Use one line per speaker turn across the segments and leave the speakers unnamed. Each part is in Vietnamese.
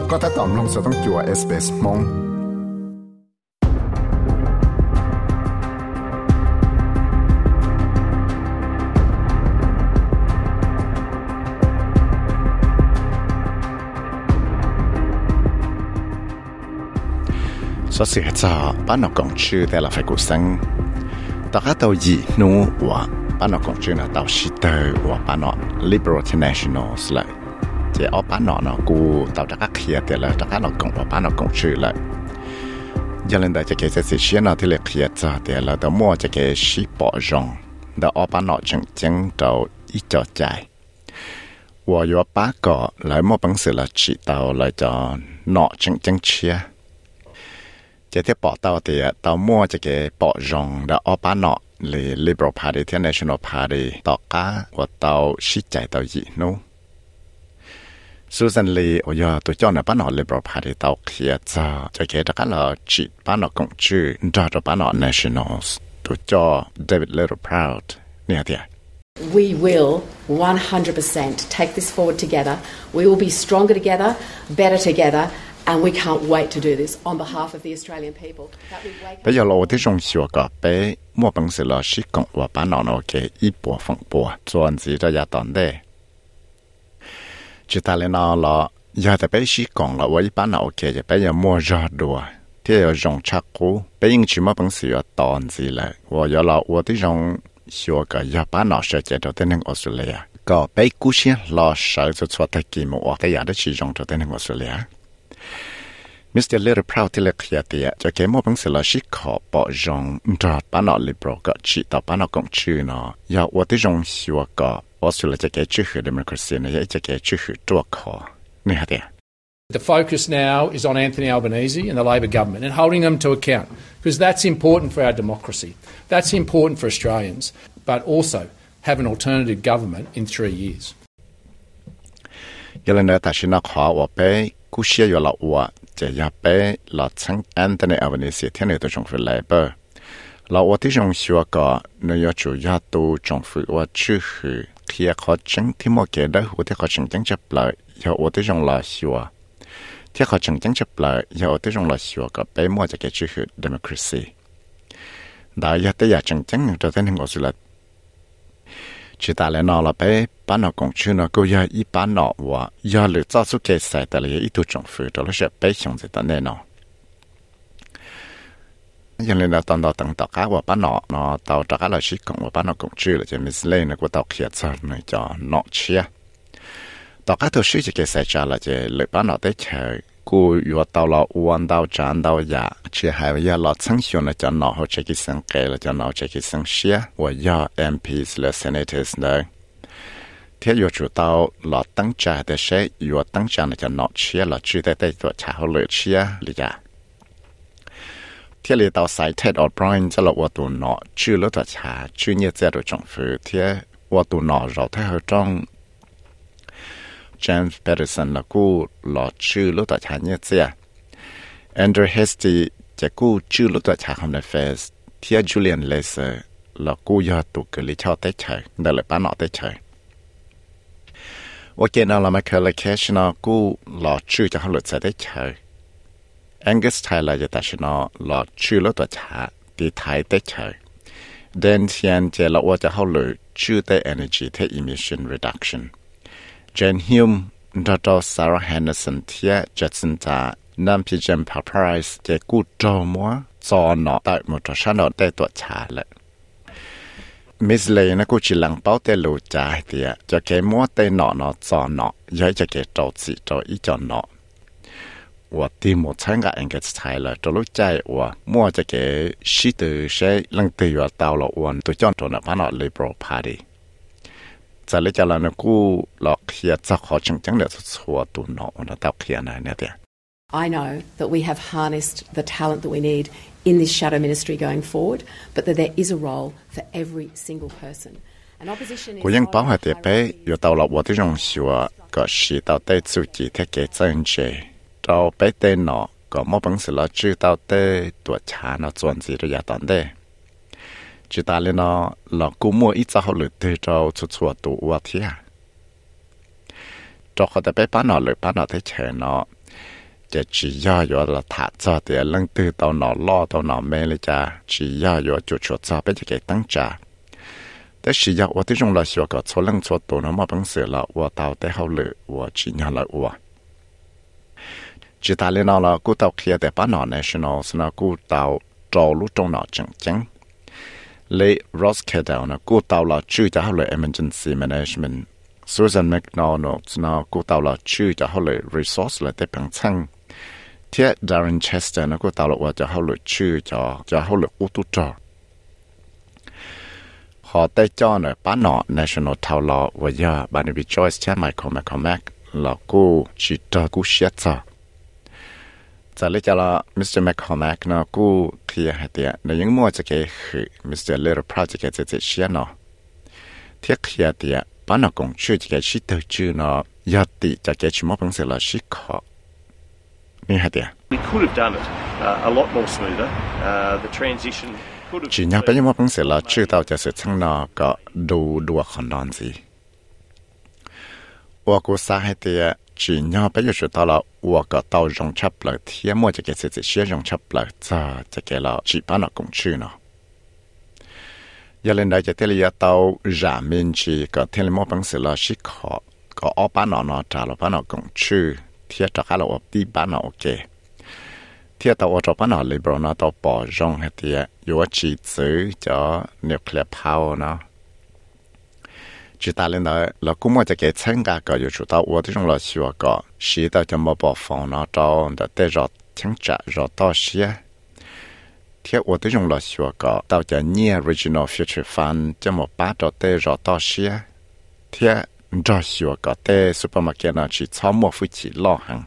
ก็ถ้าตอมลงจะต้องจัว SBS มง
所以係就班諾講書嘅啦，費古生，大家都以努話班諾講書呢，到時對話班諾 Liberal Internationals 啦，即係我班諾呢，估到大家企嘅啦，大家呢講話班諾講書啦，一輪到這個就是先呢，啲嚟企咗嘅啦，到末這個是保障，到我班諾正正到一腳仔，我有8個來冇本事啦，知道來就諾正正切。這啲報道嘅到末這個保障的奧巴諾嚟 Liberal Party 同 National Party 大家我到實際到熱鬧。Susan Lee 我要對咗呢巴諾 Liberal Party 到企咗，就記得嗰個接巴諾公主，咗咗巴諾 Nationals 對咗 David Littleproud 呢啲。
We will 100% take this forward together. We will be stronger together, better together.And we can't wait to do this on behalf of the Australian people.
Bây giờ là啲重視個俾冇本事啦，是講話班諾諾嘅一波風波，做事都有當的。只但係嗱啦，有啲俾是講啦，我一班諾嘅就俾人冇熱度，啲有用出股，俾人全冇本事要當事咧。我有啦，我啲用說個有班諾設計到啲人澳大利亞，個俾股市落手就錯得幾冇，啲人都始終到啲人澳大利亞。Mr. Littleproud ที่เลือกเขียนเดียจะเกี่ยวกับเป็นสิ่งที่ขอปกป้องจากบ้านเรา liberal ก็จีต่อบ้านเรากงชื่อเนาะอยากว่าที่จงชัวก็ว่าสุดจะเกี่ยวชื่อ democracy เนี่ยจะเกี่ยวชื่อตัวขอนี่ฮะเดีย
The focus now is on Anthony Albanese and the Labor government and holding them to account because that's important for our democracy. That's important for Australians, but also have an alternative government in 3 years.
ยังเลยแต่ฉันขอว่าไปกู้เชื่ออยู่ละว่าจะอยากไปหลอดทั้งแอนโทนีอัลบานีซีที่ในตัวจงฝืนเลเบอร์เราว่าที่จงชัวก็ในยอดจูยาตูจงฝืนว่าชื่อคือเคลียร์ข้อจังที่มั่วเกได้หัวที่ข้อจังจังจะเปล่าอย่าว่าที่จงรอชัวที่ข้อจังจังจะเปล่าอย่าว่าที่จงรอชัวก็ไปมั่วจะเกชื่อคือ democracy ได้อยากแต่อยากจังจังตัวเต้นหัวสุดchỉ ta lại nói là bé bán nó cũng chưa nó có giờ ít bán nó và giờ lựa chọn số cái sai tại là ít tu trồng phụ đó là sẽ bé xong rồi ta nên nó giờ này là tao tặng tao cá và bán nó tao trả là chỉ còn và bán nó cũng chưa là chỉ mình lấy nó của tao kia cho này cho nó chia tao cá tôi suy chỉ cái sai trả là chỉ lựa bán nó tới chơiกูอยู่ตาวเราอ้วนตาวจานตาวอยากเชื่อให้ว่าเราทั้งชนจะนอเขาจะกิสังเกตจะนอจะกิสังเชียว่าย่า MPs และ Senators เลยที่อยู่จุดตาวเราตั้งใจแต่ใช้อยู่ตั้งใจจะนอเชียเราชื่อแต่ตัวชาเขาเลยเชียหรือจะที่เราตาวใส่เท็ดออร์บรอนจะเราว่าตัวนอชื่อแล้วตัวชาชื่อเนี่ยจะตัวจงฟื้นที่ว่าตัวนอเราที่เขาต้องJames Patterson là cú lọ chữ lúc tại nhà như thế. Andrew Hastie chỉ cú chữ lúc tại nhà Home Affairs. Thia Julian Laser là cú do tụ cử lý cho tới chơi, đây là bán nọ tới chơi. Ok nào là Michael Cash nó cú lọ chữ cho họ lựa sẽ tới chơi. Angus Taylorจะตัดnó lọ chữ lúc tại nhà đi Thái tới chơi. Dan Tian chỉ làว่าจะhọ lựa chữ tới energy tới emission reduction.Jane Hume ดร. Sarah Henderson ที่จะสินค้านำพิจารณา Price จะกู้โจมัวจอหนอแต่หมดชั้นหนอได้ตัวชาเลยมิสเลย์นะกู้จิหลังเป้าเตลูจ่ายเดียจะเกมัวเตหนอหนอจอหนอย้ายจะเกโจสิโจอีจอหนอว่าที่หมดชั้นกับ Angus Taylor จะรู้ใจว่ามัวจะเกชิตือใช้ลังตีว่าเตาหลอกวันตัวจอนตัวหน้าบ้าน Liberal Partyจะเลี้ยงเราเนี่ยกูหลอกเขียนจะขอจังๆเดี๋ยวชัวตัวหนอนะเต้าเขียนเนี่ยเดีย
I know that we have harnessed the talent that we need in this shadow ministry going forward, but that there is a role for every single person. And opposition is.
กูยังป้องให้เด็กไปอยู่เต้าหลอกว่าที่จงชัวก็是เต้าเต้สุจิที่เกิดจังเจเต้าไปเต้หนอก็ไม่บังสิเราชื่อเต้าเต้ตัวชาเนาะส่วนสิระยะตอนเต้chỉ ta lên nó là cú mua ít sao họ lựa từ cho chua tụ qua thế à cho họ ta bé bán nó lựa bán nó thấy chè nó จะchỉ do yo là thả cho thì lần từ tàu nọ lo tàu nọ mê lên cha chỉ do yo chuột chuột cho bây giờ cái tăng trảแต่是要我这种来说个错人错多那么本事了，我到最后了，我只拿了我。只打了了，古到开的把那 national 是那古到找路中那正经，嘞 Ross Cadell 呢古到了主就后来 emergency management。Susan McDonald 那古到了主就後來 resource 了的平層，貼 Darren Chester 那古到了我就後來主就後來烏都咗，họ tới cho nữa bán nọ national thảo lọ và giờ bạn bị Joyce cha Michael McCormack là cô chỉ cho cô xét cho, giờ lấy cho là Mr McCormack nó cô thì hay tiệt nếu những mua cho cái Mr Little Project cái gì xét nó, thiết hiện tiệt bán nó cũng chưa cái shit từ chưa nó giờ thì cho cái chỉ một bằng sự là shit khó, như hay tiệt.
We could have done it a lot more smoother. The transition.
Chỉ nhớ bây giờ một bằng sự là chưa tao cho sự thăng nó có đủ đua khả năng gì. Và cô sa hay tiệt chỉ nhớ bây giờ tao là và có tao rong chấp lại thì mua cho cái sự sẽ rong chấp lại cho cái là chỉ bán nó cũng chưa nó. Giờ lên đây cho tới là tao giả mình chỉ có thêm một bằng sự là shit khó có ở bán nó trả là bán nó cũng chưa thì cho cái là ở đi bán nó ok. Thì tao ở trong bán nó liberal nó tao bỏ rong hay tiệt有chỉ giữ cho nuclear power nó. Chỉ ta lên đó là cũng muốn cho cái参加个有主到我这种老师个，是到就没办法那找的带着参加着到些。贴我这种老师个，到就你 original future fund 就没把着带着到些。贴这学个带 supermarket 那去草木夫妻老行。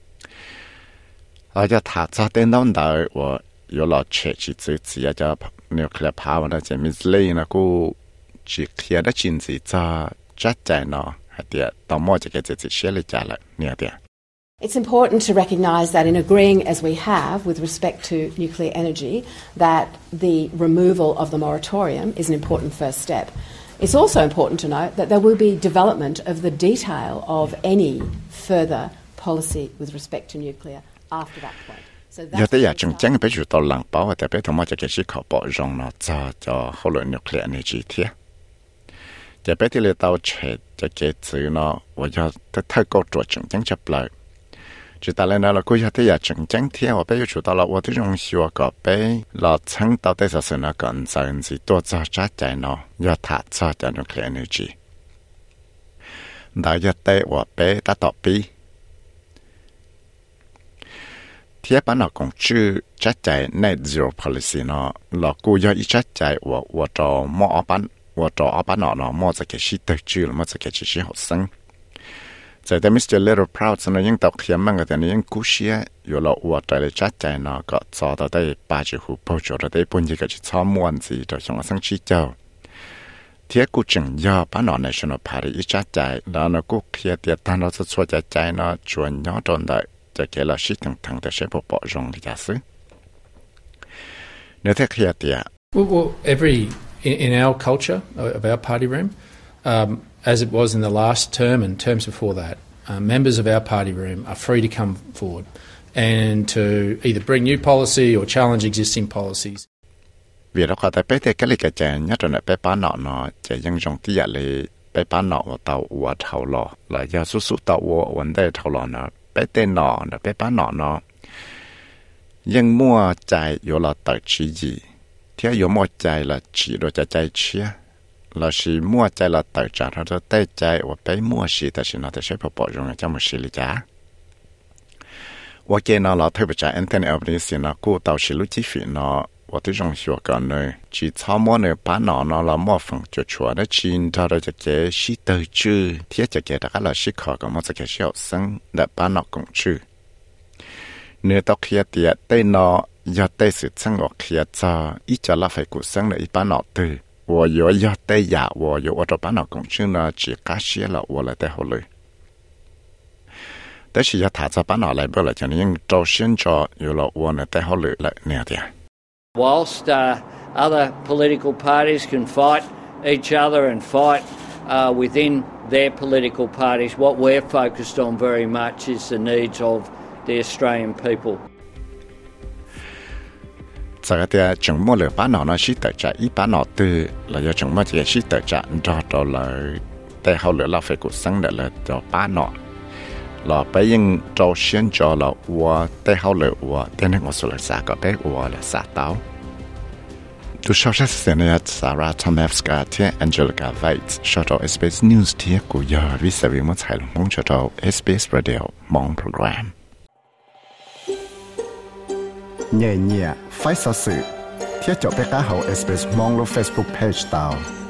而且他在电脑到我。有了切去自己要叫 nuclear power 那这面类那个只开的经济在在那还得到末这个自己写了家了，你看的。
It's important to recognise that in agreeing as we have with respect to nuclear energy, that the removal of the moratorium is an important first step. It's also important to note that there will be development of the detail of any further policy with respect to nuclear after that point.
Giờ tới giờ chúng chẳng biết chủ tàu làng bảo và biết thông qua cho cái sự khảo bỏ rong nó cho hậu lượng nuclear energy thế. Giờ biết thì là tàu chạy cho cái chữ nó và giờ tới thay câu chuyện chúng chẳng chấp lại. Chỉ ta lên đó là cuối giờ tới giờ chúng chẳng thế và biết chủ tàu là và tới trong xưa có biết là chẳng tàu tới giờ nó còn dần gì多做trả chạy nó giờ thả cho nuclear energy. Đã giờ tới và biết đã tỏ bi. Thì bán nó cũng chưa chắc chắn net zero policy nó là cô do ý chắc chắn và cho mua bán nó mua cho cái gì tự chịu mua cho cái gì học sinh. Giờ đây Mr Little Proud nó những tàu khiêm mang cái những cú xía rồi là và cho lại chắc chắn nó có cho到đây 8隻户包咗到đây 半隻個只草木子就上生起就。thì cô chừng do bán nó National Party ý chắc chắn là nó cô kia tiệt tan nó sẽ cho chắc chắn nó chuẩn nhỏ tròn đại. Cái là shit thằng để sẽ bỏ rong thì giả sử. Nếu thế kia thì
Well, in our culture of our party room, as it was in the last term and terms before that, members of our party room are free to come forward and to either bring new policy or challenge existing policies.
Vì đó có thể biết cái lịch trình nhất là bé bán nó chỉ dân trong tí là bé bán nó tàu và thầu lò là do số tàu vấn đề thầu lò nó. Bé tên nó bé bán nó nhưng mua chạy có là tự chỉ gì thế có mua chạy là chỉ đồ chạy chia là chỉ mua chạy là tự trả ra tay chạy và bé mua gì thì nó sẽ bỏ dùng cho một sự lý giá và cái nó là thay vì chạy Anthony Albanese nó cố tàu chỉ lúc chi phí nó và tôi trong số cái này chỉ sau mua này bán nó là mua phần chuột nó chỉ cho ra cái sĩ tự chữ thế cho cái đó là sĩ khó có một cái sĩ học sinh để bán nó cũng chữ nếu tao kia thì tên nó do tên sự sinh hoạt kia cho ít cho là phải cuộc sống để bán nó từ và do tên giả và ở trong bán nó cũng chữ nó chỉ cá sĩ là và là tên hồ lưแต่是要他在搬脑来不了，就能招新招有了我呢，带好了来那样的。
Whilst other political parties can fight each other and fight within their political parties, what we're focused on very much is the needs of the Australian people.
Giờ thì chúng mua lửa bán nó chỉ tự trả ít bán nó từ là do chúng mua chỉ chỉ tự trả cho là để hậu lửa là phải cuộc sống để là cho bán nó là bây giờ cho xuyên cho là và để hậu lửa và để nên ngồi xuống là sao có để và là sao tao tu sau sẽ xem này Sarah Tomevska thì Angelica Vates cho SBS News thì của giờ vì sao vì muốn thay lòng mong cho SBS Radio mong program
nhẹ nhẹ phải sao sự thiết cho bé cá hậu SBS mong lo Facebook page tao